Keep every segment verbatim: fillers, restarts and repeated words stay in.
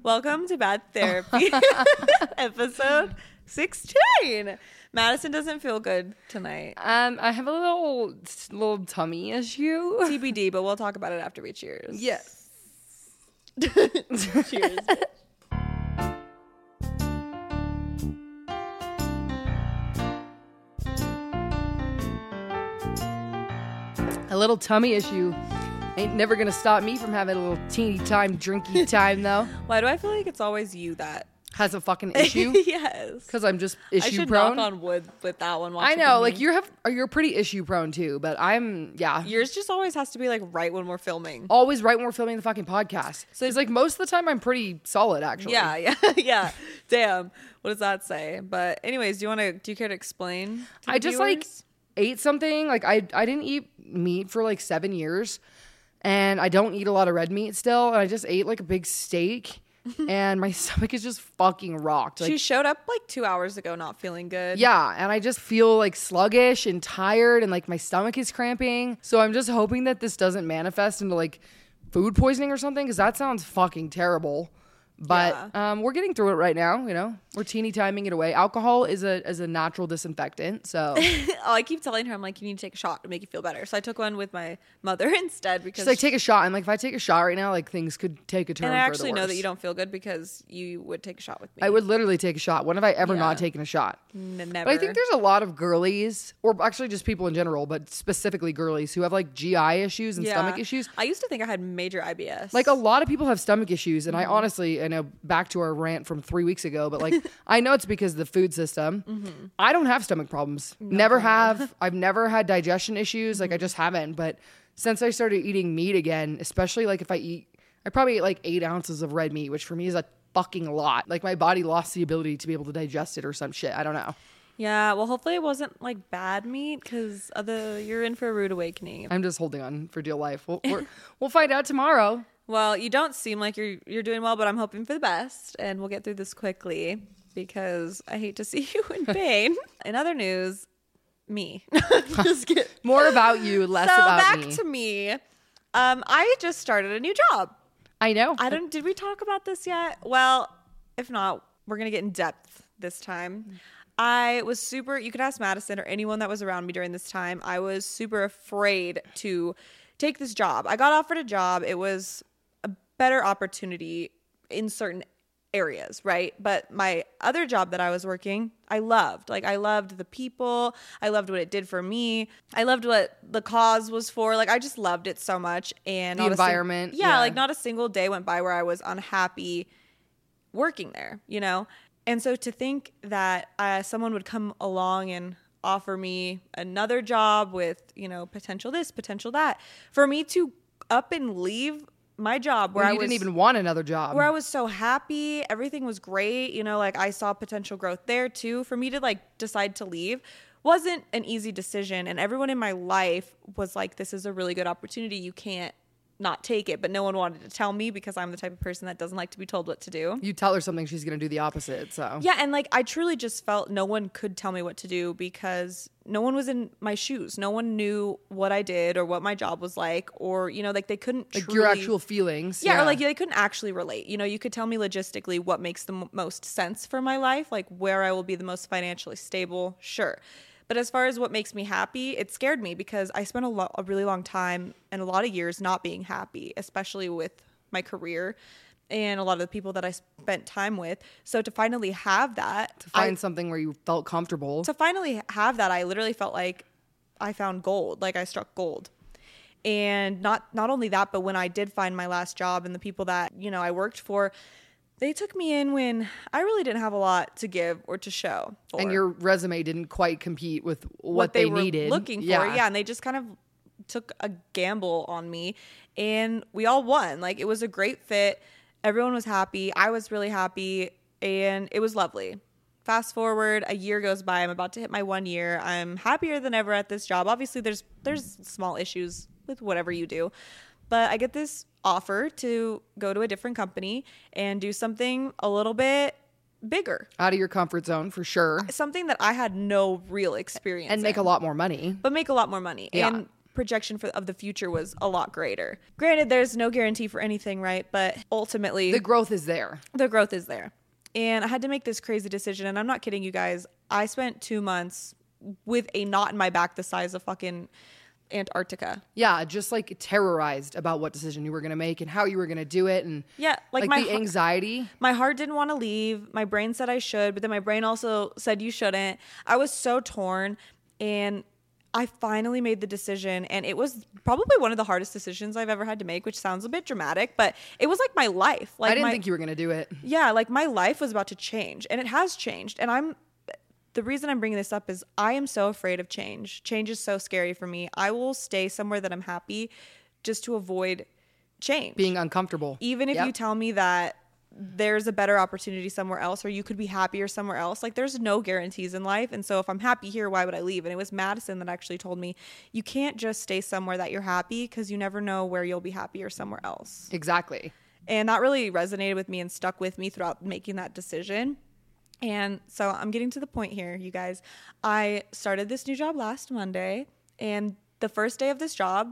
Welcome to Bad Therapy, episode sixteen. Madison doesn't feel good tonight. Um, I have a little little tummy issue. T B D, but we'll talk about it after we cheers. Yes. Cheers. A little tummy issue ain't never gonna stop me from having a little teeny time drinky time though. Why do I feel like it's always you that Has a fucking issue? Yes. Because I'm just I issue should prone. knock on wood with that one. I know, like you have, you're pretty issue prone too, but I'm, yeah. Yours just always has to be like right when we're filming. Always right when we're filming the fucking podcast. So it's like most of the time I'm pretty solid actually. Yeah, yeah, yeah. Damn. What does that say? But anyways, do you want to? Do you care to explain? To I the just like viewers? ate something. Like I, I didn't eat meat for like seven years, and I don't eat a lot of red meat still. And I just ate like a big steak, and my stomach is just fucking rocked. Like, She showed up like two hours ago, not feeling good. yeah, and I just feel like sluggish and tired, and like my stomach is cramping. So I'm just hoping that this doesn't manifest into like food poisoning or something, because that sounds fucking terrible. But Yeah. um, we're getting through it right now, you know. We're teeny timing it away. Alcohol is a is a natural disinfectant, so Oh, I keep telling her, I'm like, you need to take a shot to make you feel better. So I took one with my mother instead because she's like, take a shot. I'm like, if I take a shot right now, like things could take a turn. and I for the actually know that worse. you don't feel good because you would take a shot with me. I would literally take a shot. When have I ever Yeah. not taken a shot? N- never. But I think there's a lot of girlies, or actually just people in general, but specifically girlies who have like G I issues and Yeah. stomach issues. I used to think I had major I B S. Like a lot of people have stomach issues, and Mm-hmm. I honestly, I know back to our rant from three weeks ago, but like I know it's because of the food system. Mm-hmm. I don't have stomach problems. Never have. I've never had digestion issues. Like I just haven't. But since I started eating meat again, especially like if I eat, I probably eat like eight ounces of red meat, which for me is a fucking lot. Like my body lost the ability to be able to digest it or some shit. I don't know. Yeah, well, hopefully it wasn't like bad meat because other you're in for a rude awakening. I'm just holding on for dear life. We'll we're, we'll find out tomorrow. Well, you don't seem like you're you're doing well, but I'm hoping for the best, and we'll get through this quickly because I hate to see you in pain. In other news, me. Just kidding. More about you, less so about back me. to me. Um, I just started a new job. I know. I don't. Did we talk about this yet? Well, if not, we're gonna get in depth this time. I was super. You could ask Madison or anyone that was around me during this time. I was super afraid to take this job. I got offered a job. It was a better opportunity in certain areas, right? But my other job that I was working, I loved. Like I loved the people. I loved what it did for me. I loved what the cause was for. Like I just loved it so much. And The not a sing- environment, yeah, yeah. like not a single day went by where I was unhappy working there, you know? And so to think that uh, someone would come along and offer me another job with, you know, potential this, potential that, for me to up and leave my job where Well, I you was didn't even want another job. where I was so happy, everything was great, you know, like I saw potential growth there too. For me to like decide to leave wasn't an easy decision, and everyone in my life was like, this is a really good opportunity, you can't not take it, but no one wanted to tell me because I'm the type of person that doesn't like to be told what to do. You tell her something, she's going to do the opposite. So Yeah, and like I truly just felt no one could tell me what to do because no one was in my shoes. No one knew what I did or what my job was like, or you know, like they couldn't like truly, your actual feelings. yeah, or like they couldn't actually relate. You know, you could tell me logistically what makes the m- most sense for my life, like where I will be the most financially stable, sure. But as far as what makes me happy, it scared me because I spent a, lo- a really long time and a lot of years not being happy, especially with my career and a lot of the people that I spent time with. So to finally have that, to find I, something where you felt comfortable. to finally have that, I literally felt like I found gold, like I struck gold. And not not only that, but when I did find my last job and the people that, you know, I worked for, they took me in when I really didn't have a lot to give or to show for. And your resume didn't quite compete with what, what they, they, were needed. looking for. Yeah. And they just kind of took a gamble on me, and we all won. Like it was a great fit. Everyone was happy. I was really happy, and it was lovely. Fast forward, a year goes by. I'm about to hit my one year. I'm happier than ever at this job. Obviously, there's there's small issues with whatever you do, but I get this offer to go to a different company and do something a little bit bigger, Out of your comfort zone for sure. something that I had no real experience And make in, a lot more money. but make a lot more money. Yeah. And projection for of the future was a lot greater. Granted, there's no guarantee for anything, right? But ultimately, The growth is there. the growth is there. And I had to make this crazy decision. And I'm not kidding you guys. I spent two months with a knot in my back the size of fucking Antarctica. Yeah, just like terrorized about what decision you were going to make and how you were going to do it. And Yeah, like, like my the heart- anxiety. My heart didn't want to leave. My brain said I should, but then my brain also said you shouldn't. I was so torn, and I finally made the decision, and it was probably one of the hardest decisions I've ever had to make, which sounds a bit dramatic, but it was like my life. Like I didn't my, think you were going to do it. Yeah, like my life was about to change, and it has changed. And I'm the reason I'm bringing this up is I am so afraid of change. Change is so scary for me. I will stay somewhere that I'm happy just to avoid change. Being uncomfortable. Even if Yep. you tell me that there's a better opportunity somewhere else, or you could be happier somewhere else, like there's no guarantees in life. And so if I'm happy here, why would I leave? And it was Madison that actually told me you can't just stay somewhere that you're happy, because you never know where you'll be happier somewhere else. Exactly. And that really resonated with me and stuck with me throughout making that decision. And so I'm getting to the point here, you guys. I started this new job last Monday, and the first day of this job,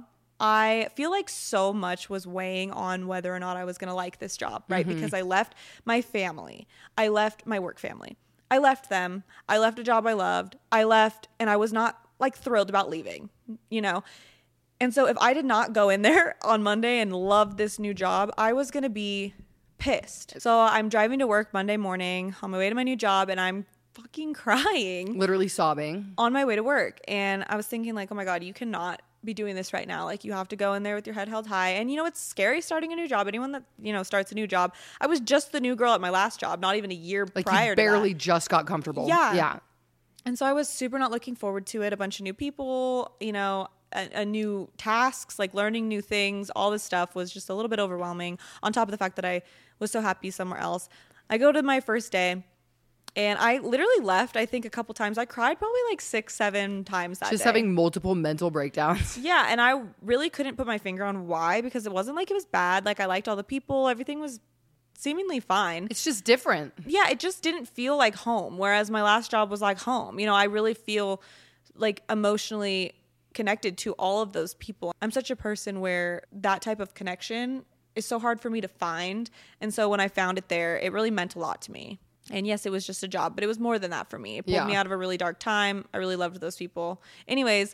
I feel like so much was weighing on whether or not I was going to like this job, right? Mm-hmm. Because I left my family. I left my work family. I left them. I left a job I loved. I left, and I was not like thrilled about leaving, you know? And so if I did not go in there on Monday and love this new job, I was going to be pissed. So I'm driving to work Monday morning on my way to my new job, and I'm fucking crying Literally sobbing. on my way to work. And I was thinking like, oh my God, you cannot be doing this right now. Like, you have to go in there with your head held high. And you know, it's scary starting a new job. Anyone that, you know, starts a new job. I was just the new girl at my last job, not even a year Like prior you to that. barely just got comfortable. Yeah. Yeah. And so I was super not looking forward to it. A bunch of new people, you know, a, a new tasks, like learning new things, all this stuff was just a little bit overwhelming, on top of the fact that I was so happy somewhere else. I go to my first day, and I literally left, I think, a couple times. I cried probably like six, seven times that Just day. having multiple mental breakdowns. Yeah, and I really couldn't put my finger on why, because it wasn't like it was bad. Like, I liked all the people. Everything was seemingly fine. It's just different. Yeah, it just didn't feel like home, whereas my last job was like home. You know, I really feel like emotionally connected to all of those people. I'm such a person where that type of connection is so hard for me to find. And so when I found it there, it really meant a lot to me. And yes, it was just a job, but it was more than that for me. It pulled Yeah. me out of a really dark time. I really loved those people. Anyways,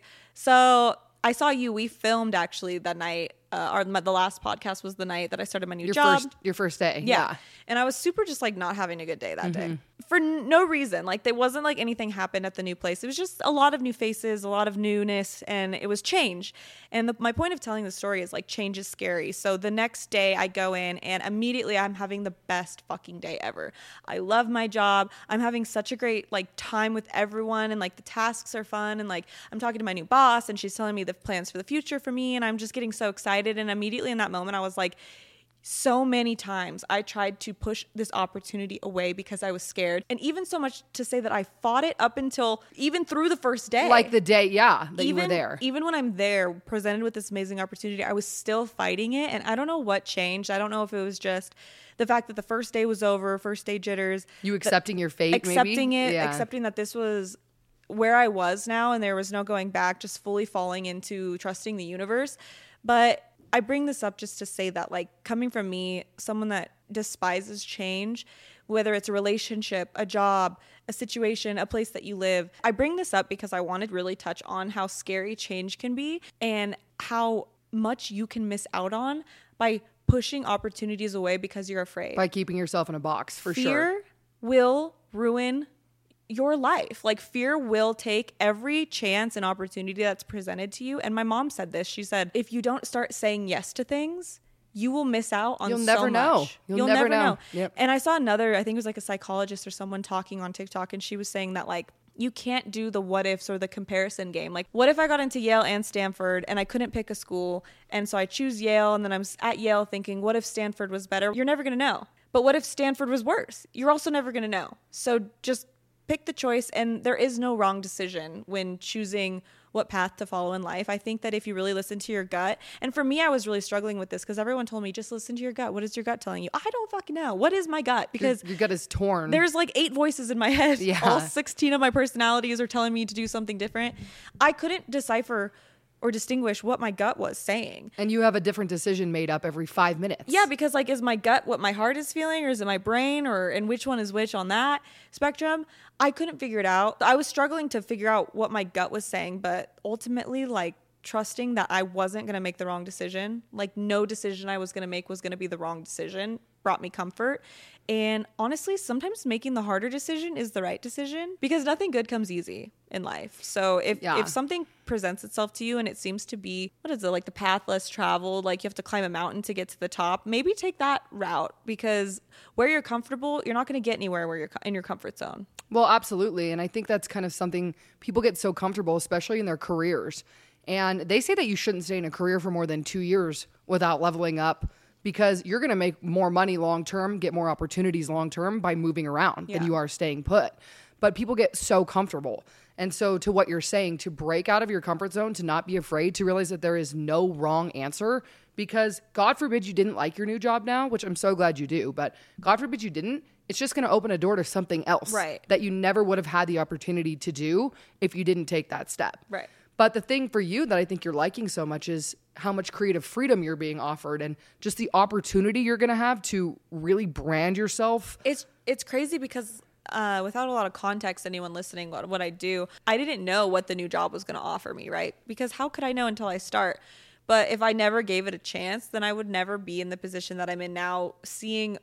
so I saw you. We filmed actually that night. Uh, our the last podcast was the night that I started my new Your job. first your first day. Yeah. And I was super just like not having a good day that day for n- no reason. Like, there wasn't like anything happened at the new place. It was just a lot of new faces, a lot of newness, and it was change. And the, my point of telling the story is like, change is scary. So the next day I go in, and immediately I'm having the best fucking day ever. I love my job. I'm having such a great like time with everyone, and like the tasks are fun. And like, I'm talking to my new boss, and she's telling me the plans for the future for me. And I'm just getting so excited. And immediately in that moment, I was like, so many times I tried to push this opportunity away because I was scared. And even so much to say that I fought it up until even through the first day. Like the day, yeah, that even, you were there. Even when I'm there, presented with this amazing opportunity, I was still fighting it. And I don't know what changed. I don't know if it was just the fact that the first day was over, first day jitters. You accepting your fate, Accepting maybe? it, Yeah. accepting that this was where I was now and there was no going back, just fully falling into trusting the universe. But I bring this up just to say that, like, coming from me, someone that despises change, whether it's a relationship, a job, a situation, a place that you live, I bring this up because I wanted to really touch on how scary change can be and how much you can miss out on by pushing opportunities away because you're afraid. By keeping yourself in a box, for Fear sure. will ruin your life. Like, fear will take every chance and opportunity that's presented to you. And my mom said this. She said, if you don't start saying yes to things, you will miss out on You'll so never know. much. You'll never know. Yep. And I saw another, I think it was like a psychologist or someone talking on TikTok, and she was saying that, like, you can't do the what ifs or the comparison game. Like, what if I got into Yale and Stanford and I couldn't pick a school, and so I choose Yale, and then I'm at Yale thinking, what if Stanford was better? You're never going to know. But what if Stanford was worse? You're also never going to know. So just pick the choice, and there is no wrong decision when choosing what path to follow in life. I think that if you really listen to your gut, and for me, I was really struggling with this because everyone told me, just listen to your gut. What is your gut telling you? I don't fucking know. What is my gut? Because your, your gut is torn. there's like eight voices in my head. Yeah. All sixteen of my personalities are telling me to do something different. I couldn't decipher or distinguish what my gut was saying. And you have a different decision made up every five minutes. Yeah, because like, is my gut what my heart is feeling, or is it my brain, or and which one is which on that spectrum? I couldn't figure it out. I was struggling to figure out what my gut was saying, but ultimately, like, trusting that I wasn't going to make the wrong decision, like no decision I was going to make was going to be the wrong decision, brought me comfort. And honestly, sometimes making the harder decision is the right decision, because nothing good comes easy in life. So if, yeah. if something presents itself to you and it seems to be, what is it, like the path less traveled, like you have to climb a mountain to get to the top, maybe take that route, because where you're comfortable, you're not going to get anywhere where you're in your comfort zone. Well, absolutely. And I think that's kind of something people get so comfortable, especially in their careers. And they say that you shouldn't stay in a career for more than two years without leveling up, because you're going to make more money long term, get more opportunities long term by moving around yeah. than you are staying put. But people get so comfortable. And so to what you're saying, to break out of your comfort zone, to not be afraid, to realize that there is no wrong answer, because God forbid you didn't like your new job now, which I'm so glad you do, but God forbid you didn't, it's just going to open a door to something else right. that you never would have had the opportunity to do if you didn't take that step. Right. But the thing for you that I think you're liking so much is how much creative freedom you're being offered, and just the opportunity you're going to have to really brand yourself. It's it's crazy because uh, without a lot of context, anyone listening, what, what I do, I didn't know what the new job was going to offer me, right? Because how could I know until I start? But if I never gave it a chance, then I would never be in the position that I'm in now, seeing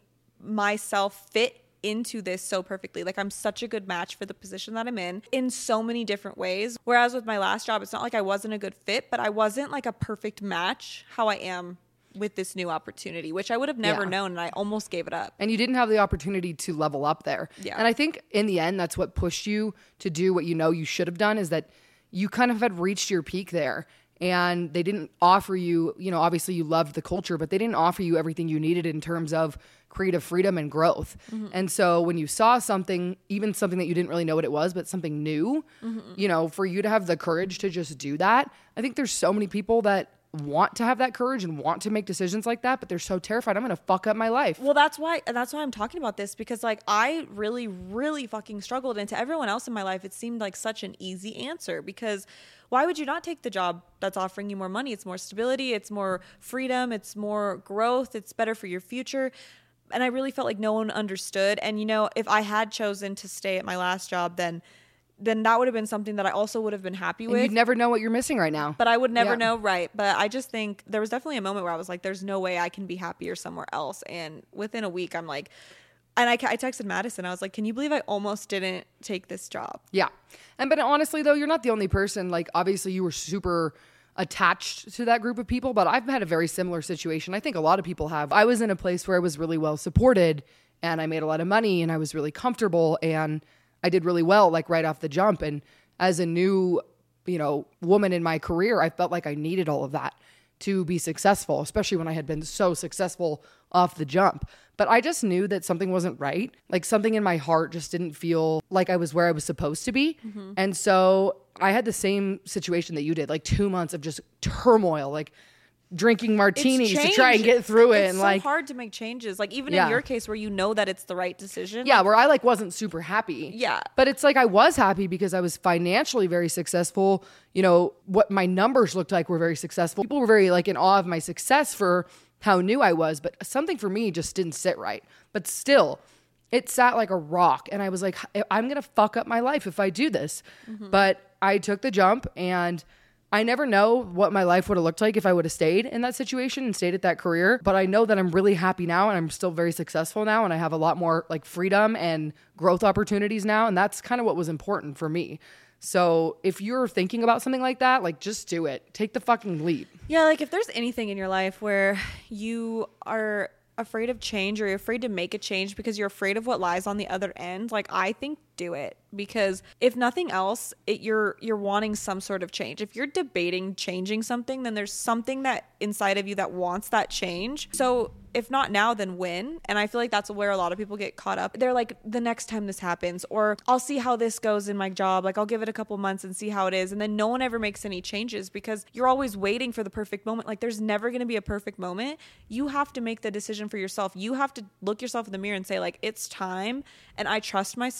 myself fit into this so perfectly. Like, I'm such a good match for the position that I'm in in so many different ways. Whereas with my last job, it's not like I wasn't a good fit, but I wasn't like a perfect match how I am with this new opportunity, which I would have never yeah. known, and I almost gave it up. And you didn't have the opportunity to level up there. Yeah. And I think in the end, that's what pushed you to do what you know you should have done, is that you kind of had reached your peak there. And they didn't offer you, you know, obviously you loved the culture, but they didn't offer you everything you needed in terms of creative freedom and growth. Mm-hmm. And so when you saw something, even something that you didn't really know what it was, but something new, mm-hmm. you know, for you to have the courage to just do that, I think there's so many people that want to have that courage and want to make decisions like that, but they're so terrified, I'm going to fuck up my life. Well, that's why, that's why I'm talking about this, because like I really, really fucking struggled. And to everyone else in my life, it seemed like such an easy answer, because why would you not take the job that's offering you more money? It's more stability. It's more freedom. It's more growth. It's better for your future. And I really felt like no one understood. And, you know, if I had chosen to stay at my last job, then then that would have been something that I also would have been happy with. And you'd never know what you're missing right now. But I would never yeah. know, right? But I just think there was definitely a moment where I was like, there's no way I can be happier somewhere else. And within a week, I'm like, and I, I texted Madison. I was like, can you believe I almost didn't take this job? Yeah. And but honestly, though, you're not the only person. Like, obviously, you were super attached to that group of people, but I've had a very similar situation. I think a lot of people have. I was in a place where I was really well supported, and I made a lot of money, and I was really comfortable, and I did really well, like right off the jump. And as a new, you know, woman in my career, I felt like I needed all of that to be successful, especially when I had been so successful off the jump. But I just knew that something wasn't right. Like, something in my heart just didn't feel like I was where I was supposed to be. Mm-hmm. And so I had the same situation that you did, like two months of just turmoil, like drinking martinis to try and get through it. It's and so like hard to make changes. Like, even yeah. in your case where you know that it's the right decision. Yeah, where I like wasn't super happy. Yeah. But it's like I was happy because I was financially very successful. You know, what my numbers looked like were very successful. People were very like in awe of my success for how new I was, but something for me just didn't sit right. But still, it sat like a rock. And I was like, I'm going to fuck up my life if I do this. Mm-hmm. But I took the jump, and I never know what my life would have looked like if I would have stayed in that situation and stayed at that career. But I know that I'm really happy now, and I'm still very successful now, and I have a lot more like freedom and growth opportunities now. And that's kind of what was important for me. So if you're thinking about something like that, like, just do it. Take the fucking leap. Yeah, like if there's anything in your life where you are afraid of change, or you're afraid to make a change because you're afraid of what lies on the other end, like, I think do it. Because if nothing else, it, you're you're wanting some sort of change. If you're debating changing something, then there's something that inside of you that wants that change. So if not now, then when? And I feel like that's where a lot of people get caught up. They're like, the next time this happens, or I'll see how this goes in my job. Like, I'll give it a couple months and see how it is. And then no one ever makes any changes because you're always waiting for the perfect moment. Like, there's never going to be a perfect moment. You have to make the decision for yourself. You have to look yourself in the mirror and say, like, it's time. And I trust myself, and I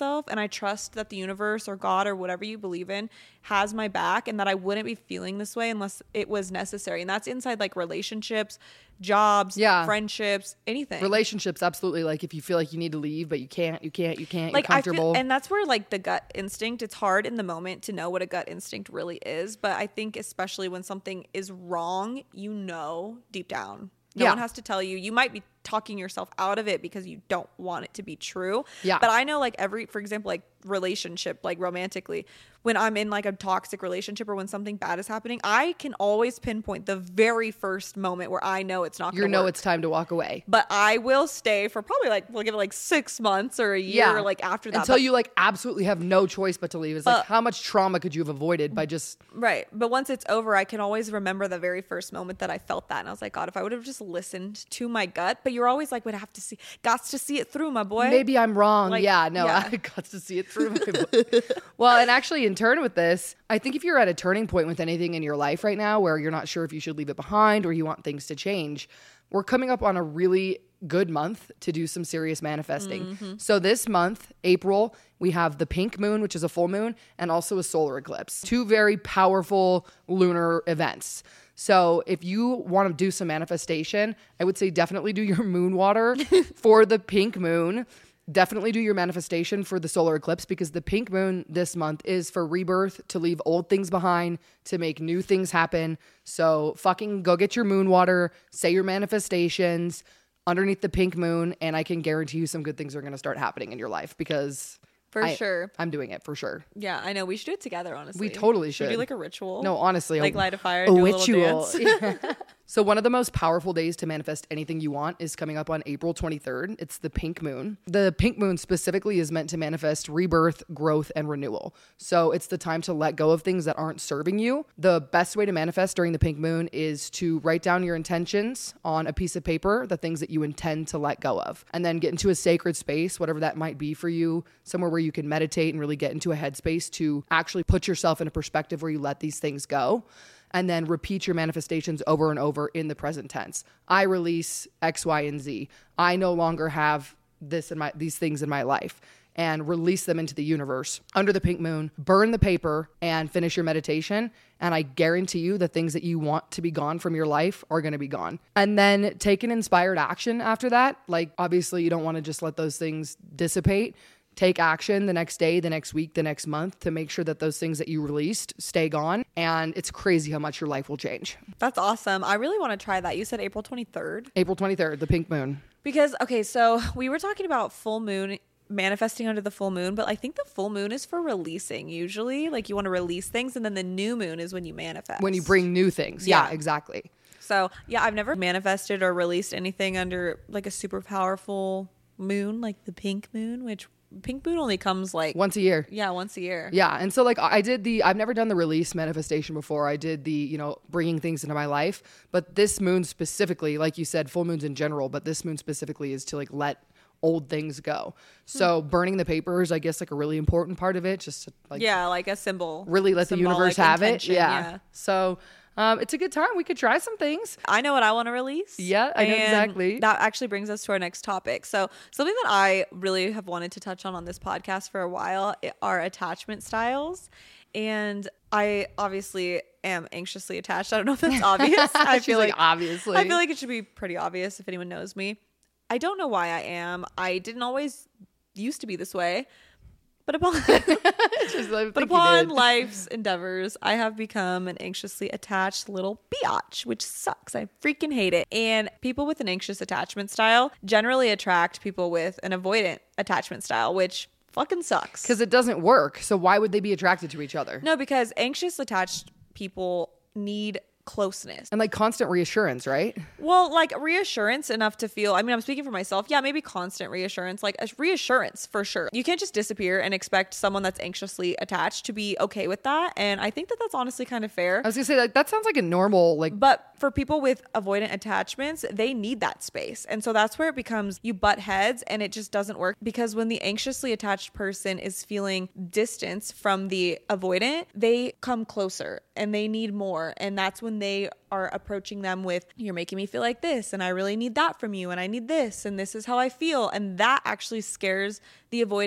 trust that the universe or God or whatever you believe in has my back, and that I wouldn't be feeling this way unless it was necessary. And that's inside like relationships, jobs, Yeah. friendships, anything. Relationships, absolutely. Like if you feel like you need to leave, but you can't, you can't, you can't, Like you're I feel, comfortable. and that's where like the gut instinct, it's hard in the moment to know what a gut instinct really is. But I think especially when something is wrong, you know deep down. No Yeah. one has to tell you. You might be talking yourself out of it because you don't want it to be true. Yeah. But I know like every, for example, like relationship, like romantically, when I'm in like a toxic relationship or when something bad is happening, I can always pinpoint the very first moment where I know it's not you going to know work. it's time to walk away. But I will stay for probably like, we'll give it like six months or a year Yeah. or like after that. Until But- you like absolutely have no choice but to leave. It's like, But- how much trauma could you have avoided by just, Right. But once it's over, I can always remember the very first moment that I felt that. And I was like, God, if I would have just listened to my gut. But you're always like, would have to see, got to see it through, my boy. maybe I'm wrong. Like, yeah, no, yeah. I got to see it through my book. Well, and actually in turn with this, I think if you're at a turning point with anything in your life right now where you're not sure if you should leave it behind or you want things to change, we're coming up on a really good month to do some serious manifesting. Mm-hmm. So this month, April, we have the pink moon, which is a full moon, and also a solar eclipse. Two very powerful lunar events. So if you want to do some manifestation, I would say definitely do your moon water for the pink moon. Definitely do your manifestation for the solar eclipse, because the pink moon this month is for rebirth, to leave old things behind, to make new things happen. So fucking go get your moon water, say your manifestations underneath the pink moon, and I can guarantee you some good things are going to start happening in your life, because For I- sure. I'm doing it for sure. Yeah, I know. We should do it together, honestly. We totally we should. do like a ritual. No, honestly. Like a- light a fire and do a little ritual. dance. Yeah. So one of the most powerful days to manifest anything you want is coming up on April twenty-third. It's the pink moon. The pink moon specifically is meant to manifest rebirth, growth, and renewal. So it's the time to let go of things that aren't serving you. The best way to manifest during the pink moon is to write down your intentions on a piece of paper, the things that you intend to let go of, and then get into a sacred space, whatever that might be for you, somewhere where you can meditate and really get into a headspace to actually put yourself in a perspective where you let these things go. And then repeat your manifestations over and over in the present tense. I release X, Y, and Z. I no longer have this in my these things in my life, and release them into the universe under the pink moon. Burn the paper and finish your meditation. And I guarantee you the things that you want to be gone from your life are going to be gone. And then take an inspired action after that. Like, obviously you don't want to just let those things dissipate. Take action the next day, the next week, the next month to make sure that those things that you released stay gone. And it's crazy how much your life will change. That's awesome. I really want to try that. You said April twenty-third. April twenty-third, the pink moon. Because, okay, so we were talking about full moon, manifesting under the full moon, but I think the full moon is for releasing usually. Like you want to release things, and then the new moon is when you manifest. When you bring new things. Yeah, Yeah. exactly. So, yeah, I've never manifested or released anything under like a super powerful moon, like the pink moon, which pink moon only comes like Once a year. yeah, once a year. Yeah. And so like I did the, I've never done the release manifestation before. I did the, you know, bringing things into my life, but this moon specifically, like you said, full moons in general, but this moon specifically is to like let old things go. So burning the paper is, I guess, like a really important part of it. Just to, like Yeah, like a symbol. really let the symbolic universe have it. intention, Yeah. So um, it's a good time. We could try some things. I know what I want to release. Yeah, I know and exactly. That actually brings us to our next topic. So, something that I really have wanted to touch on on this podcast for a while are attachment styles. And I obviously am anxiously attached. I don't know if that's obvious. I She's feel like, like obviously. I feel like it should be pretty obvious if anyone knows me. I don't know why I am. I didn't always used to be this way. But upon Just, I But think you upon did. life's endeavors, I have become an anxiously attached little biatch, which sucks. I freaking hate it. And people with an anxious attachment style generally attract people with an avoidant attachment style, which fucking sucks. Because it doesn't work. So why would they be attracted to each other? No, because anxious attached people need closeness. And like constant reassurance, right? Well, like reassurance enough to feel, I mean, I'm speaking for myself. Yeah, maybe constant reassurance, like a reassurance for sure. You can't just disappear and expect someone that's anxiously attached to be okay with that. And I think that that's honestly kind of fair. I was gonna say, like, that sounds like a normal, like, But for people with avoidant attachments, they need that space. And so that's where it becomes you butt heads and it just doesn't work, because when the anxiously attached person is feeling distance from the avoidant, they come closer and they need more. And that's when they are approaching them with, you're making me feel like this and I really need that from you and I need this and this is how I feel. And that actually scares the avoidant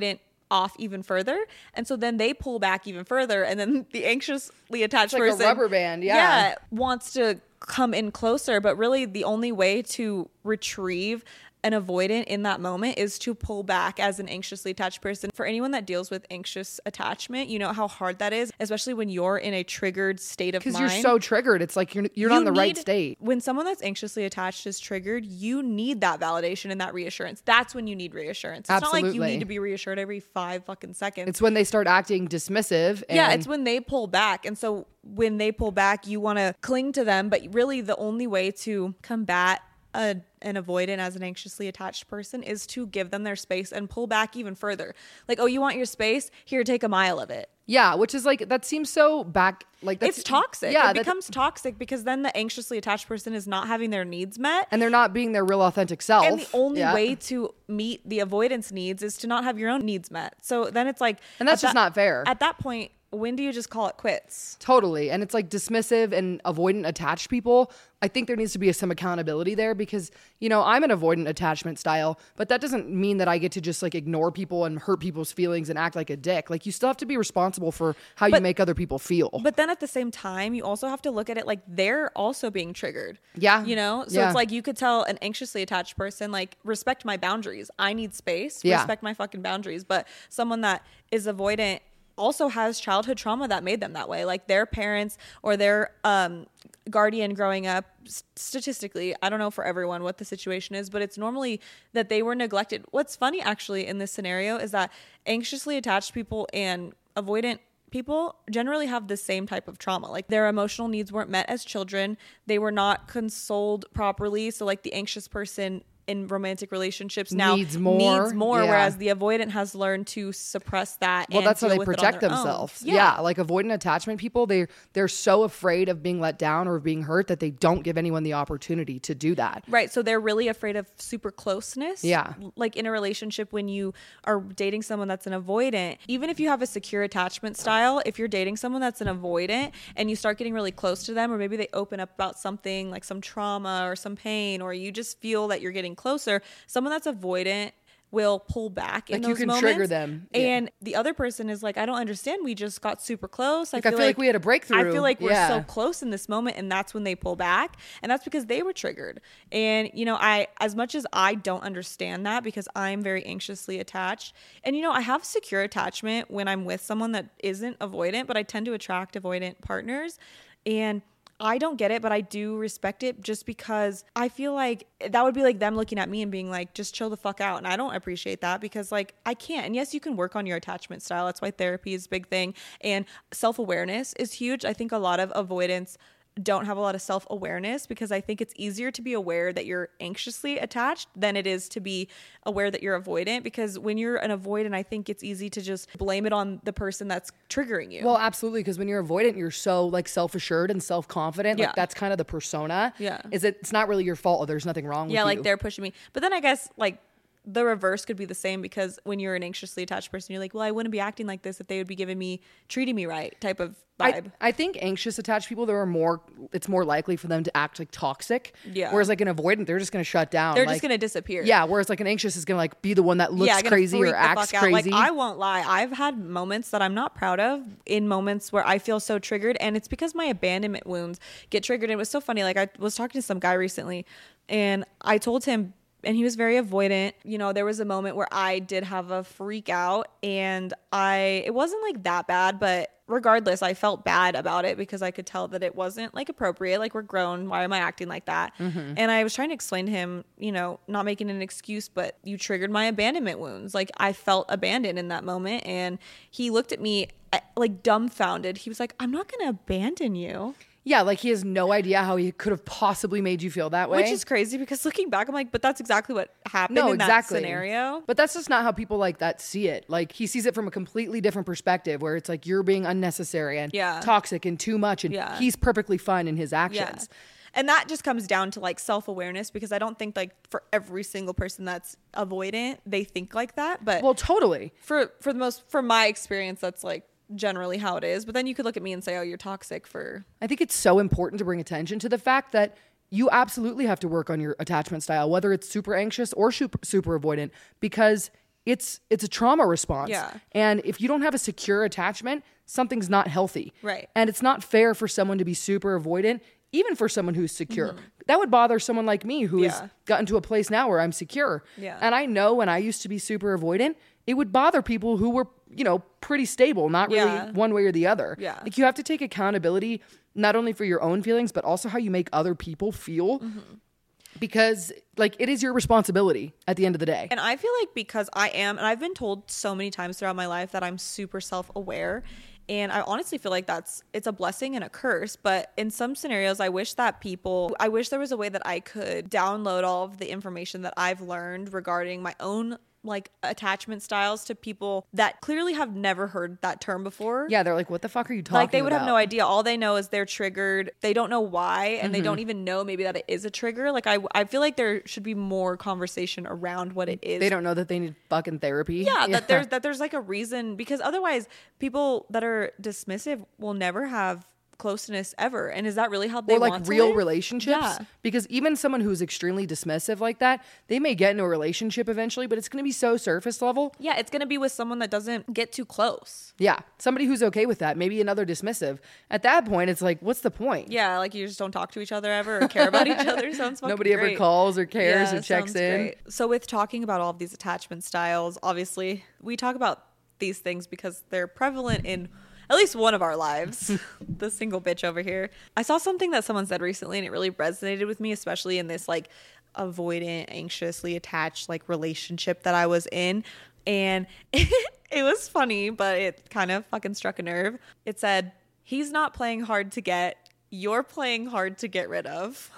off even further. And so then they pull back even further. And then the anxiously attached It's like person a rubber band. Yeah. yeah, wants to come in closer. But really the only way to retrieve an avoidant in that moment is to pull back as an anxiously attached person. For anyone that deals with anxious attachment, you know how hard that is, especially when you're in a triggered state of mind. Because you're so triggered. It's like you're, you're You not in the right need- state. When someone that's anxiously attached is triggered, you need that validation and that reassurance. That's when you need reassurance. It's not like you Absolutely. need to be reassured every five fucking seconds. It's when they start acting dismissive. And Yeah, it's when they pull back. And so when they pull back, you want to cling to them. But really, the only way to combat a, an avoidant as an anxiously attached person is to give them their space and pull back even further. Like, oh, you want your space? Here, take a mile of it. Yeah, which is like, that seems so back, like that's, It's toxic. Yeah, It that- becomes toxic because then the anxiously attached person is not having their needs met. and they're not being their real authentic self. And the only Yeah. way to meet the avoidance needs is to not have your own needs met. So then it's like, And that's at just that- not fair. At that point, when do you just call it quits? Totally. And it's like dismissive and avoidant attached people. I think there needs to be some accountability there because, you know, I'm an avoidant attachment style, but that doesn't mean that I get to just like ignore people and hurt people's feelings and act like a dick. Like you still have to be responsible for how you But- make other people feel. But then at the same time, you also have to look at it like they're also being triggered. Yeah. You know? So Yeah. it's like you could tell an anxiously attached person, like, respect my boundaries. I need space. Yeah. Respect my fucking boundaries. But someone that is avoidant also has childhood trauma that made them that way. Like their parents or their um, guardian growing up, s- statistically, I don't know for everyone what the situation is, but it's normally that they were neglected. What's funny actually in this scenario is that anxiously attached people and avoidant people generally have the same type of trauma. Like their emotional needs weren't met as children. They were not consoled properly. So like the anxious person in romantic relationships now Needs more. needs more Yeah. whereas the avoidant has learned to suppress that. Well, and that's how deal they with it on protect their own. themselves. Yeah. Like avoidant attachment people, they they're so afraid of being let down or of being hurt that they don't give anyone the opportunity to do that. Right. So they're really afraid of super closeness. Yeah. Like in a relationship, when you are dating someone that's an avoidant, even if you have a secure attachment style, if you're dating someone that's an avoidant and you start getting really close to them, or maybe they open up about something like some trauma or some pain, or you just feel that you're getting closer, someone that's avoidant will pull back in Like, those you can moments. trigger them. Yeah. And the other person is like, I don't understand. We just got super close. Like, I feel like we had a breakthrough. I feel like we're Yeah. so close in this moment, and that's when they pull back, and that's because they were triggered. And you know, I as much as I don't understand that because I'm very anxiously attached, and you know, I have secure attachment when I'm with someone that isn't avoidant, but I tend to attract avoidant partners, and I don't get it, but I do respect it just because I feel like that would be like them looking at me and being like, just chill the fuck out. And I don't appreciate that because like I can't. And yes, you can work on your attachment style. That's why therapy is a big thing. And self-awareness is huge. I think a lot of avoidance don't have a lot of self-awareness because I think it's easier to be aware that you're anxiously attached than it is to be aware that you're avoidant, because when you're an avoidant, I think it's easy to just blame it on the person that's triggering you. Well, absolutely, because when you're avoidant, you're so like self-assured and self-confident. Yeah. Like that's kind of the persona. Yeah. Is it? It's not really your fault. There's nothing wrong with yeah, you. like they're pushing me. But then I guess like the reverse could be the same, because when you're an anxiously attached person, you're like, well, I wouldn't be acting like this if they would be giving me, treating me right type of vibe. I, I think anxious attached people, there are more, it's more likely for them to act like toxic. Yeah. Whereas like an avoidant, they're just going to shut down. They're like, just going to disappear. Yeah. Whereas like an anxious is going to like be the one that looks gonna crazy freak or the acts fuck out. crazy. Like, I won't lie. I've had moments that I'm not proud of, in moments where I feel so triggered, and it's because my abandonment wounds get triggered. And it was so funny. Like I was talking to some guy recently, and I told him, and he was very avoidant. You know, there was a moment where I did have a freak out, and I, it wasn't like that bad, but regardless, I felt bad about it because I could tell that it wasn't like appropriate. Like, we're grown. Why am I acting like that? Mm-hmm. And I was trying to explain to him, you know, not making an excuse, but you triggered my abandonment wounds. Like, I felt abandoned in that moment. And he looked at me like dumbfounded. He was like, I'm not going to abandon you. Yeah, like he has no idea how he could have possibly made you feel that way. Which is crazy, because looking back, I'm like, but that's exactly what happened No, in exactly. that scenario. But that's just not how people like that see it. Like he sees it from a completely different perspective, where it's like you're being unnecessary and Yeah. toxic and too much, and Yeah. he's perfectly fine in his Yeah. actions. And that just comes down to like self-awareness, because I don't think like for every single person that's avoidant, they think like that. But Well, totally. for for the most, from my experience, that's like generally how it is. But then you could look at me and say, oh, you're toxic for. I think it's so important to bring attention to the fact that you absolutely have to work on your attachment style, whether it's super anxious or super, super avoidant, because it's it's a trauma response. Yeah. And if you don't have a secure attachment, something's not healthy. Right. And it's not fair for someone to be super avoidant, even for someone who's secure. Mm-hmm. That would bother someone like me who yeah. has gotten to a place now where I'm secure. Yeah. And I know when I used to be super avoidant, it would bother people who were, you know, pretty stable, not really yeah. one way or the other. Yeah. Like you have to take accountability, not only for your own feelings, but also how you make other people feel. Mm-hmm. Because like it is your responsibility at the end of the day. And I feel like because I am, and I've been told so many times throughout my life that I'm super self-aware. And I honestly feel like that's, it's a blessing and a curse. But in some scenarios, I wish that people, I wish there was a way that I could download all of the information that I've learned regarding my own like attachment styles to people that clearly have never heard that term before. Yeah, they're like, what the fuck are you talking about? Like they would about? have no idea. All they know is they're triggered. They don't know why, and mm-hmm. they don't even know maybe that it is a trigger. Like I, I feel like there should be more conversation around what it is. They don't know that they need fucking therapy. Yeah, yeah. that there's that there's like a reason, because otherwise people that are dismissive will never have closeness ever. And is that really how they or like want to real live? relationships? Yeah. Because even someone who's extremely dismissive like that, they may get into a relationship eventually, but it's going to be so surface level. Yeah, it's going to be with someone that doesn't get too close. Yeah, somebody who's okay with that. Maybe another dismissive. At that point, it's like, what's the point? Yeah, like you just don't talk to each other ever or care about each other. Sounds fucking Nobody great. ever calls or cares yeah, or checks in. Great. So with talking about all of these attachment styles, obviously we talk about these things because they're prevalent in at least one of our lives. The single bitch over here. I saw something that someone said recently and it really resonated with me, especially in this like avoidant, anxiously attached like relationship that I was in. And it was funny, but it kind of fucking struck a nerve. It said, "He's not playing hard to get, you're playing hard to get rid of."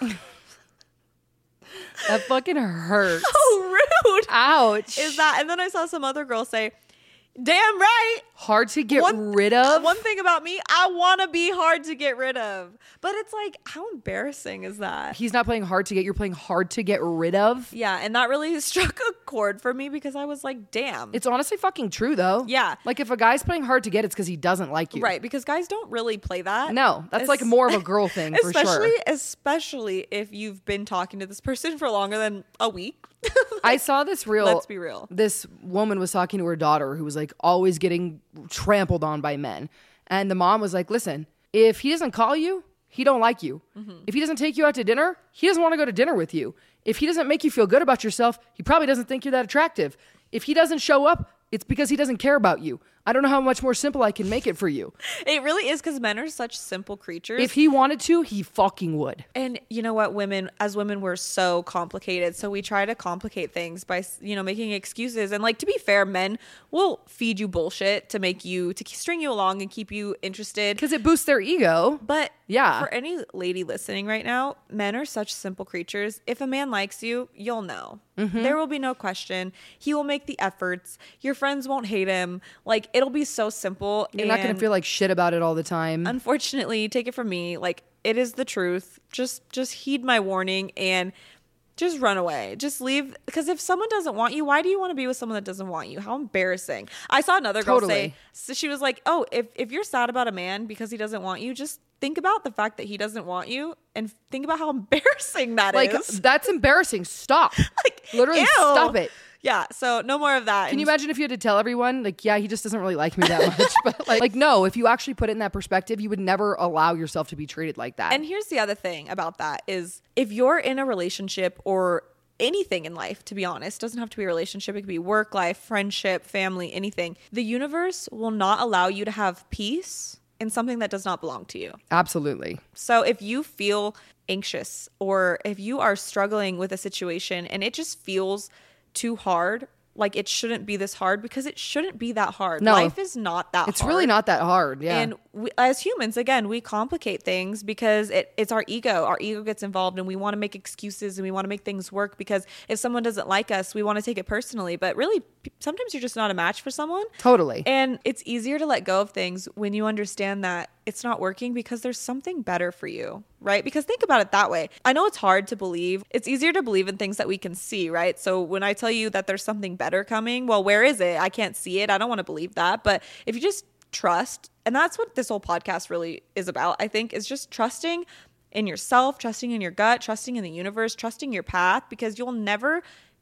That fucking hurts. So rude. Ouch. Is that? And then I saw some other girl say, "Damn right. Hard to get one, rid of." One thing about me, I want to be hard to get rid of. But it's like, how embarrassing is that? He's not playing hard to get, you're playing hard to get rid of. Yeah, and that really struck a chord for me because I was like, damn. It's honestly fucking true though. Yeah. Like if a guy's playing hard to get, it's because he doesn't like you. Right, because guys don't really play that. No, that's es- like more of a girl thing for especially, sure. Especially if you've been talking to this person for longer than a week. Like, I saw this real. Let's be real. This woman was talking to her daughter who was like always getting trampled on by men. And the mom was like, listen, if he doesn't call you, he don't like you. Mm-hmm. If he doesn't take you out to dinner, he doesn't want to go to dinner with you. If he doesn't make you feel good about yourself, he probably doesn't think you're that attractive. If he doesn't show up, it's because he doesn't care about you. I don't know how much more simple I can make it for you. It really is, because men are such simple creatures. If he wanted to, he fucking would. And you know what, women, as women, we're so complicated. So we try to complicate things by, you know, making excuses. And like, to be fair, men will feed you bullshit to make you, to string you along and keep you interested. Because it boosts their ego. But yeah, for any lady listening right now, men are such simple creatures. If a man likes you, you'll know. Mm-hmm. There will be no question. He will make the efforts. Your friends won't hate him. Like, it'll be so simple. You're not going to feel like shit about it all the time. Unfortunately, take it from me, like, it is the truth. Just just heed my warning and just run away. Just leave. Because if someone doesn't want you, why do you want to be with someone that doesn't want you? How embarrassing. I saw another girl Totally. say, so she was like, oh, if, if you're sad about a man because he doesn't want you, just think about the fact that he doesn't want you and think about how embarrassing that like, is. that's embarrassing. Stop. Like, literally ew. stop it. Yeah, so no more of that. Can you imagine if you had to tell everyone, like, yeah, he just doesn't really like me that much. But like, like, no, if you actually put it in that perspective, you would never allow yourself to be treated like that. And here's the other thing about that is if you're in a relationship or anything in life, to be honest, doesn't have to be a relationship. It could be work, life, friendship, family, anything. The universe will not allow you to have peace in something that does not belong to you. Absolutely. So if you feel anxious or if you are struggling with a situation and it just feels too hard, like it shouldn't be this hard, because it shouldn't be that hard. No. Life is not that It's hard. really not that hard. Yeah. And we, as humans, again, we complicate things because it, it's our ego. Our ego gets involved and we want to make excuses and we want to make things work because if someone doesn't like us, we want to take it personally. But really, p- sometimes you're just not a match for someone. Totally. And it's easier to let go of things when you understand that it's not working because there's something better for you, right? Because think about it that way. I know it's hard to believe. It's easier to believe in things that we can see, right? So when I tell you that there's something better coming, well, where is it? I can't see it. I don't want to believe that. But if you just trust, and that's what this whole podcast really is about, I think, is just trusting in yourself, trusting in your gut, trusting in the universe, trusting your path, because you'll never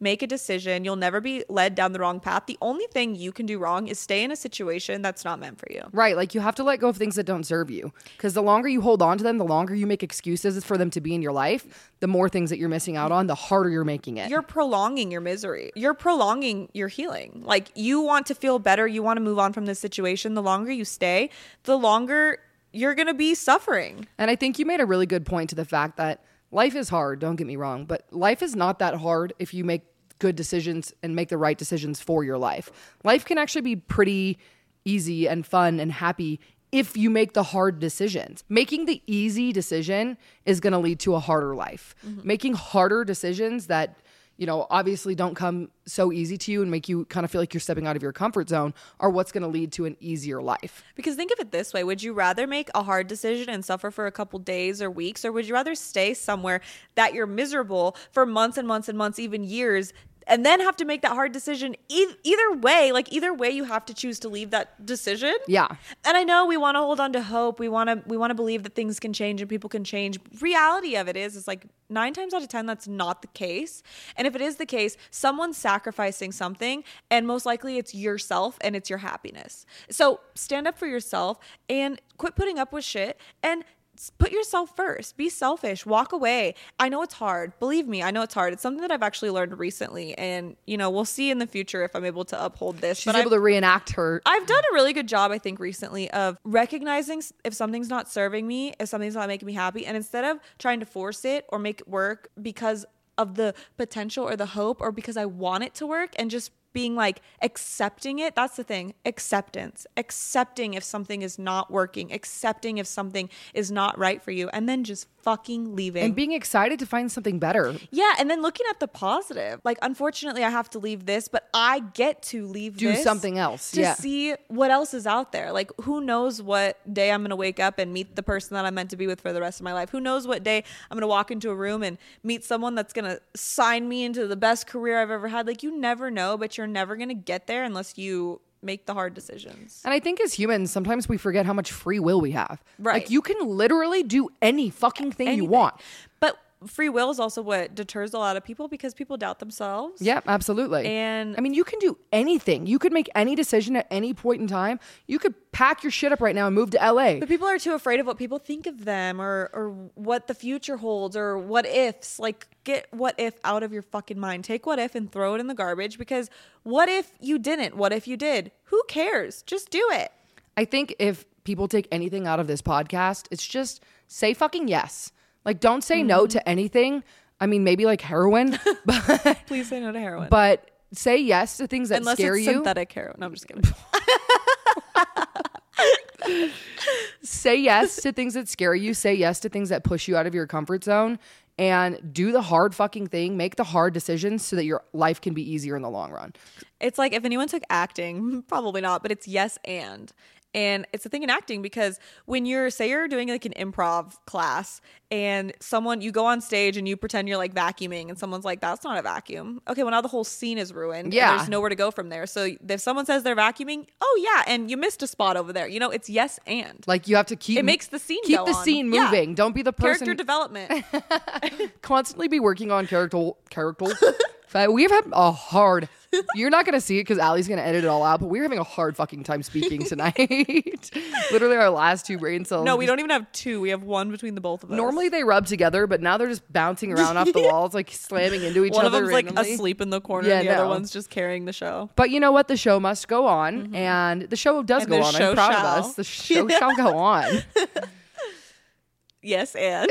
make a decision. You'll never be led down the wrong path. The only thing you can do wrong is stay in a situation that's not meant for you. Right. Like you have to let go of things that don't serve you. Because the longer you hold on to them, the longer you make excuses for them to be in your life, the more things that you're missing out on, the harder you're making it. You're prolonging your misery. You're prolonging your healing. Like you want to feel better. You want to move on from this situation. The longer you stay, the longer you're going to be suffering. And I think you made a really good point to the fact that life is hard. Don't get me wrong. But life is not that hard if you make good decisions and make the right decisions for your life. Life can actually be pretty easy and fun and happy if you make the hard decisions. Making the easy decision is going to lead to a harder life. Mm-hmm. Making harder decisions that, you know, obviously don't come so easy to you and make you kind of feel like you're stepping out of your comfort zone are what's going to lead to an easier life. Because think of it this way. Would you rather make a hard decision and suffer for a couple days or weeks, or would you rather stay somewhere that you're miserable for months and months and months, even years, and then have to make that hard decision? E- either way, like either way, you have to choose to leave that decision. Yeah. And I know we want to hold on to hope. We want to we want to believe that things can change and people can change. Reality of it is, is like nine times out of ten, that's not the case. And if it is the case, someone's sacrificing something, and most likely it's yourself and it's your happiness. So stand up for yourself and quit putting up with shit and put yourself first. Be selfish. Walk away. I know it's hard. Believe me, I know it's hard. It's something that I've actually learned recently. And, you know, we'll see in the future if I'm able to uphold this. She's but able I've, to reenact her. I've done a really good job, I think, recently of recognizing if something's not serving me, if something's not making me happy. And instead of trying to force it or make it work because of the potential or the hope or because I want it to work, and just being like accepting it. That's the thing. Acceptance. Accepting if something is not working. Accepting if something is not right for you. And then just fucking leaving. And being excited to find something better. Yeah. And then looking at the positive. Like, unfortunately, I have to leave this, but I get to leave Do this. something else. To yeah. see what else is out there. Like, who knows what day I'm going to wake up and meet the person that I'm meant to be with for the rest of my life. Who knows what day I'm going to walk into a room and meet someone that's going to sign me into the best career I've ever had. Like, you never know, but you're never going to get there unless you make the hard decisions. And I think as humans, sometimes we forget how much free will we have. Right. Like, you can literally do any fucking thing Anything. you want. But free will is also what deters a lot of people because people doubt themselves. Yeah, absolutely. And I mean, you can do anything. You could make any decision at any point in time. You could pack your shit up right now and move to L A. But people are too afraid of what people think of them, or or what the future holds, or what ifs. Like, get what if out of your fucking mind. Take what if and throw it in the garbage, because what if you didn't? What if you did? Who cares? Just do it. I think if people take anything out of this podcast, it's just say fucking yes. Like, don't say mm-hmm. no to anything. I mean, maybe like heroin. But please say no to heroin. But say yes to things that Unless scare it's you. Synthetic heroin. No, I'm just kidding. Say yes to things that scare you. Say yes to things that push you out of your comfort zone. And do the hard fucking thing. Make the hard decisions so that your life can be easier in the long run. It's like if anyone took acting, probably not, but it's yes and. And it's a thing in acting because when you're, say you're doing like an improv class and someone, you go on stage and you pretend you're like vacuuming and someone's like, that's not a vacuum. Okay, well now the whole scene is ruined. Yeah. And there's nowhere to go from there. So if someone says they're vacuuming, oh yeah, and you missed a spot over there. You know, it's yes and. Like you have to keep. It makes the scene Keep go the on. scene moving. Yeah. Don't be the person. Character development. Constantly be working on character. Character. We've had a hard. You're not going to see it because Allie's going to edit it all out, but we're having a hard fucking time speaking tonight. Literally our last two brain cells. No, we don't even have two. We have one between the both of us. Normally they rub together, but now they're just bouncing around off the walls, like slamming into each one other. One of them's randomly. like asleep in the corner. Yeah, and the no. other one's just carrying the show. But you know what? The show must go on. Mm-hmm. And the show does and go the on. Show I'm proud shall. of us. The show shall go on. Yes, and.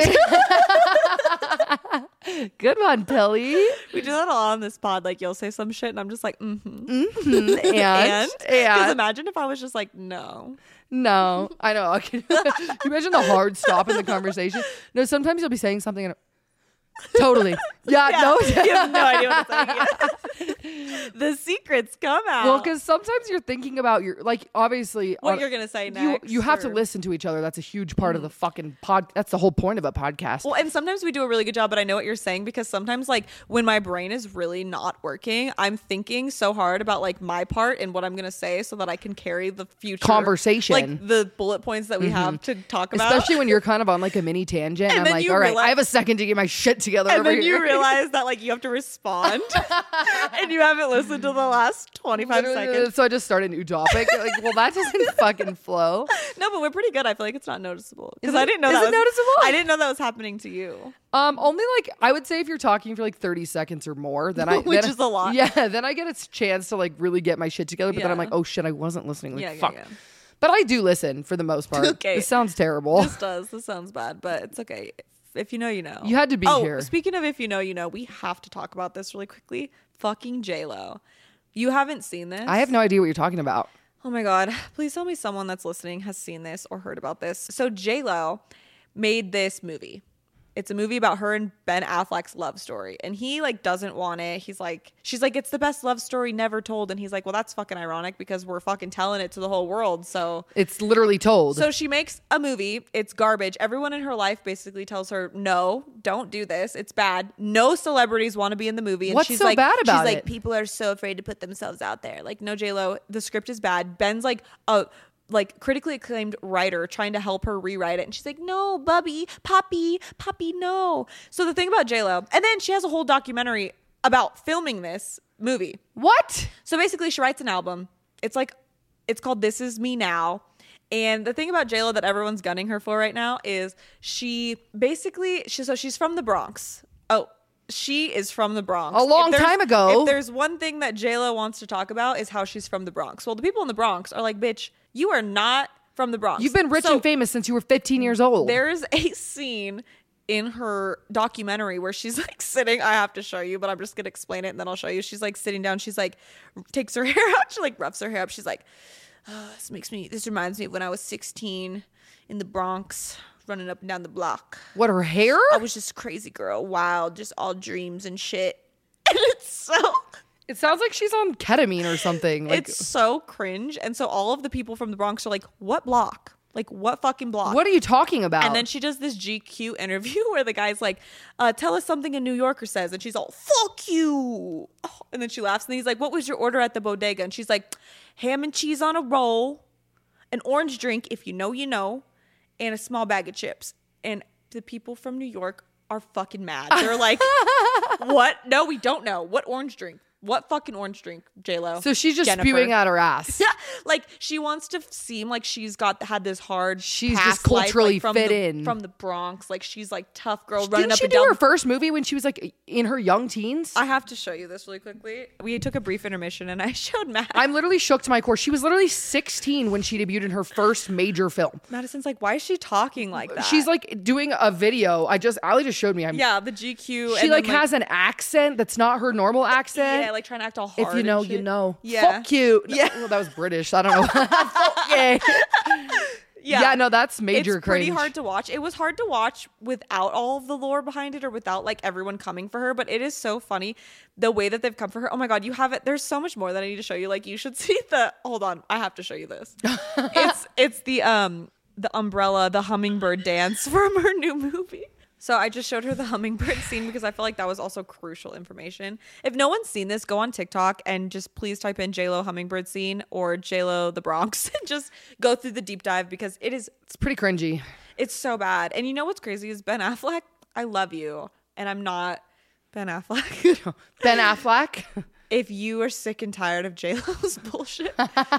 Good one, Pelly. We do that a lot on this pod. Like, you'll say some shit, and I'm just like, mm-hmm. Mm-hmm. And? and? Because and? imagine if I was just like, no. No. I know. I can, you imagine the hard stop in the conversation? No, sometimes you'll be saying something and totally. Yeah, yeah, no. You have no idea what to say. Yeah. The secrets come out. Well, because sometimes you're thinking about your, like, obviously. What on, you're going to say you, next. You have or... to listen to each other. That's a huge part mm. of the fucking pod. That's the whole point of a podcast. Well, and sometimes we do a really good job, but I know what you're saying because sometimes, like, when my brain is really not working, I'm thinking so hard about, like, my part and what I'm going to say so that I can carry the future conversation. Like, the bullet points that we mm-hmm. have to talk about. Especially when you're kind of on, like, a mini tangent. And I'm like, all right, realize- I have a second to get my shit together. together And over then here. you realize that like you have to respond and you haven't listened to the last twenty-five Literally, seconds. So I just started a new topic. Like, well, that doesn't fucking flow. No, but we're pretty good. I feel like it's not noticeable. Is Because I it- didn't know is that it was noticeable? I didn't know that was happening to you. Um, only like I would say if you're talking for like thirty seconds or more, then I Which then, is a lot. Yeah, then I get a chance to like really get my shit together. But then I'm Yeah. like, oh shit, I wasn't listening. Like, Yeah, yeah, fuck. yeah. But I do listen for the most part. Okay. This sounds terrible. This does. This sounds bad, but it's okay. If, if you know, you know. You had to be oh, here. Speaking of if you know, you know, we have to talk about this really quickly. Fucking J-Lo. You haven't seen this? I have no idea what you're talking about. Oh my God. Please tell me someone that's listening has seen this or heard about this. So J-Lo made this movie. It's a movie about her and Ben Affleck's love story. And he like doesn't want it. He's like, she's like, it's the best love story never told. And he's like, well, that's fucking ironic because we're fucking telling it to the whole world. So It's literally told. So she makes a movie. It's garbage. Everyone in her life basically tells her, no, don't do this. It's bad. No celebrities want to be in the movie. And What's she's so like, bad about she's like, it? people are so afraid to put themselves out there. Like, no, J-Lo, the script is bad. Ben's like a like critically acclaimed writer trying to help her rewrite it. And she's like, no, Bubby, Poppy, Poppy, no. So the thing about J-Lo, and then she has a whole documentary about filming this movie. What? So basically, she writes an album. It's like, it's called This Is Me Now. And the thing about J-Lo that everyone's gunning her for right now is she basically, she, so she's from the Bronx. Oh, she is from the Bronx. A long If there's- time ago. If there's one thing that J-Lo wants to talk about is how she's from the Bronx. Well, the people in the Bronx are like, bitch, you are not from the Bronx. You've been rich So and famous since you were fifteen years old. There's a scene in her documentary where she's like sitting, I have to show you, but I'm just gonna explain it and then I'll show you. She's like sitting down, she's like takes her hair out, she like roughs her hair up. She's like, oh, this makes me this reminds me of when I was sixteen in the Bronx, running up and down the block. What, her hair? I was just a crazy girl, wild, just all dreams and shit. And it's so It sounds like she's on ketamine or something. Like, it's so cringe. And so all of the people from the Bronx are like, what block? Like, what fucking block? what are you talking about? And then she does this G Q interview where the guy's like, uh, tell us something a New Yorker says. And she's all, fuck you. Oh, and then she laughs. And then he's like, what was your order at the bodega? And she's like, ham and cheese on a roll, an orange drink, if you know, you know, and a small bag of chips. And the people from New York are fucking mad. They're like, what? No, we don't know. What orange drink? What fucking orange drink, J-Lo? so she's just Jennifer. spewing out her ass. Yeah, like she wants to seem like she's got had this hard. She's past just life, culturally like, from fit the, in. from the Bronx. Like she's like tough girl running Didn't up she and do down. her first movie when she was like in her young teens? I have to show you this really quickly. We took a brief intermission and I showed Matt. I'm literally shook to my core. She was literally sixteen when she debuted in her first major film. Madison's like, why is she talking like that? She's like doing a video. I just, Ali just showed me. I'm, yeah, the G Q. She and like then, has an accent that's not her normal accent. yeah, like trying to act all hard. If you know, and you shit. know. Yeah. Fuck you. Yeah. Well, that was British. I don't know. Fuck yeah. Yeah. Yeah, no, that's major It's pretty cringe. hard to watch. It was hard to watch without all of the lore behind it or without like everyone coming for her, but it is so funny the way that they've come for her. Oh my God, you have it. There's so much more that I need to show you. Like you should see the, hold on, I have to show you this. it's, it's the, um, the umbrella, the hummingbird dance from her new movie. So I just showed her the hummingbird scene because I feel like that was also crucial information. If no one's seen this, go on TikTok and just please type in J-Lo hummingbird scene or J-Lo the Bronx and just go through the deep dive because it is, It's pretty cringy. it's so bad. And you know what's crazy is Ben Affleck, I love you. And I'm not Ben Affleck. Ben Affleck. If you are sick and tired of J-Lo's bullshit,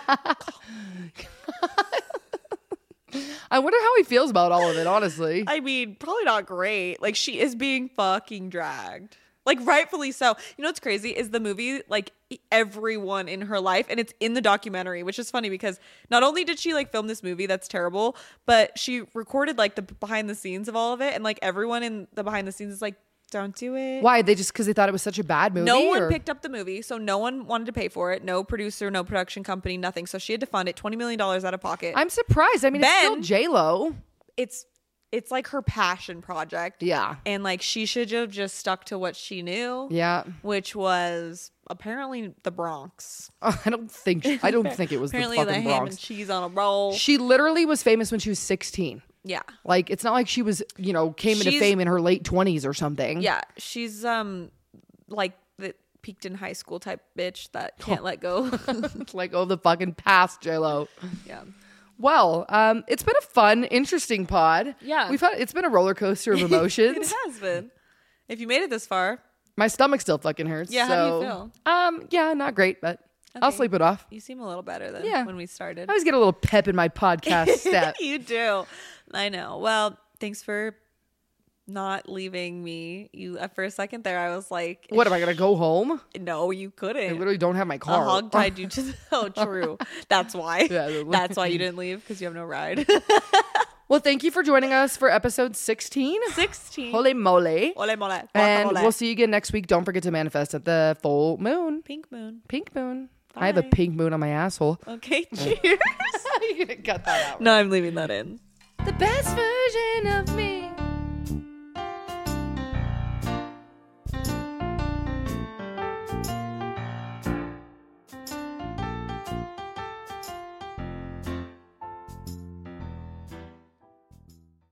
I wonder how he feels about all of it, honestly. I mean, probably not great. Like she is being fucking dragged. Like rightfully so. You know what's crazy is the movie, like everyone in her life, and it's in the documentary, which is funny because not only did she like film this movie that's terrible, but she recorded like the behind the scenes of all of it, and like everyone in the behind the scenes is like, don't do it. Why? They just because they thought it was such a bad movie? No one or? picked up the movie, so no one wanted to pay for it. No producer, no production company, nothing. So she had to fund it, twenty million dollars out of pocket. I'm surprised. I mean, it's still Ben- J-Lo. it's it's like her passion project. Yeah. And like she should have just stuck to what she knew. Yeah. Which was apparently the Bronx. Oh, I don't think I don't think it was Apparently the the, fucking ham Bronx. and cheese on a roll. She literally was famous when she was sixteen. Yeah. Like it's not like she was, you know, came into She's- fame in her late twenties or something. Yeah. She's um like the peaked in high school type bitch that can't let go. Like, oh, the fucking past, J-Lo. Yeah. Well, um, it's been a fun, interesting pod. Yeah. We've had it's been a roller coaster of emotions. It has been. If you made it this far, My stomach still fucking hurts. Yeah, so, how do you feel? Um, yeah, not great, but I'll Okay. sleep it off. you seem a little better than Yeah. when we started. I always get a little pep in my podcast step. You do. I know. Well, thanks for not leaving me. You uh, for a second there, I was like, What, am I going to go home? no, you couldn't. I literally don't have my A car. hog tied you to the. Oh, true. That's why. Yeah, the- That's why you didn't leave because you have no ride. Well, thank you for joining us for episode sixteen. Sixteen. Holy moly. Ole mole. And Guacamole. we'll see you again next week. Don't forget to manifest at the full moon. Pink moon. Pink moon. I have a Bye. pink moon on my asshole. Okay. Cheers. You're going to cut that out. No, I'm leaving that in. The best version of me.